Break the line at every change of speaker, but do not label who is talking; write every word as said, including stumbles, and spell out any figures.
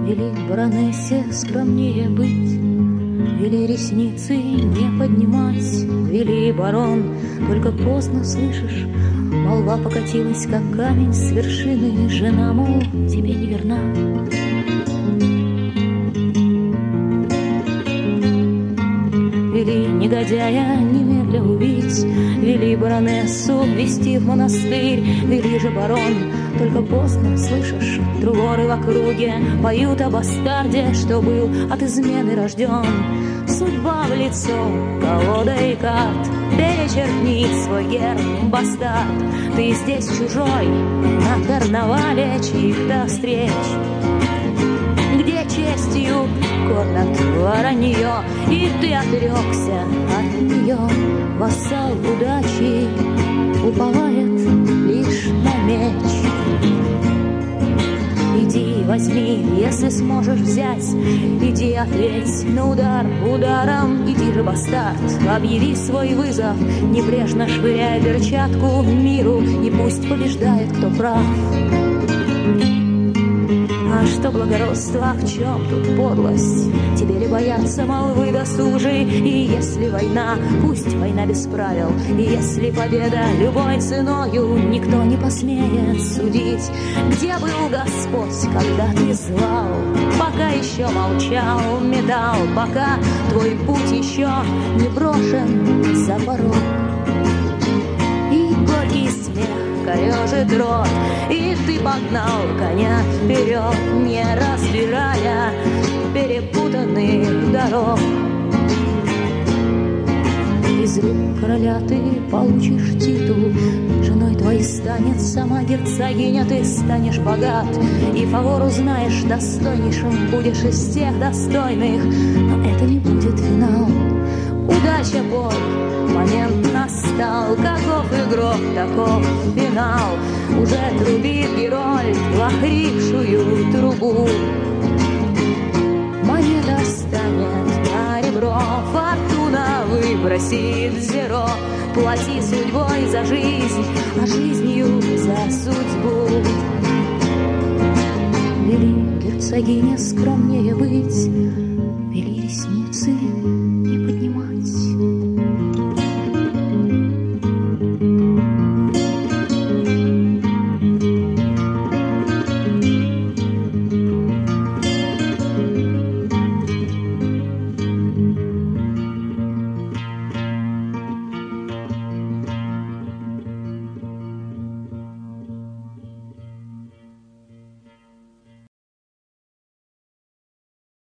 Вели баронессе скромнее быть, вели ресницы не поднимать, вели, барон, только поздно слышишь, молва покатилась, как камень с вершины, жена, мол, тебе не верна. Вели негодяя немедля убить, вели баронессу ввести в монастырь, вели же, барон, только поздно слышишь, труворы в округе поют о бастарде, что был от измены рожден. Судьба в лицо, колодой карт перечеркнит свой герб, бастард. Ты здесь чужой, на карнавале чьих-то встреч, где честью кормят воронье, и ты отрекся от нее. Вассал удачи уповает лишь на меч. Иди возьми, если сможешь взять, иди ответь на удар ударом. Иди же, бастард, объяви свой вызов, небрежно швыряя перчатку миру, и пусть побеждает кто прав. А что благородство, в чем тут подлость? Тебе ли бояться молвы досужей? И если война, пусть война без правил, и если победа любой ценою, никто не посмеет судить. Где был Господь, когда ты звал? Пока еще молчал, медал, пока твой путь еще не брошен за порог. И горький смех корежит рот, и ты погнал коня вперед, не разбирая перепутанных дорог. Из рук короля ты получишь титул, женой твоей станет сама герцогиня, ты станешь богат, и фавор узнаешь достойнейшим, будешь из тех достойных, но это не будет финал. Удача, бой, момент настал, каков игрок, таков финал. Уже трубит герой в охрипшую трубу. Монета станет на ребро, фортуна выбросит зеро. Плати судьбой за жизнь, а жизнью за судьбу. Вели, герцогиня, скромнее быть, вели ресницы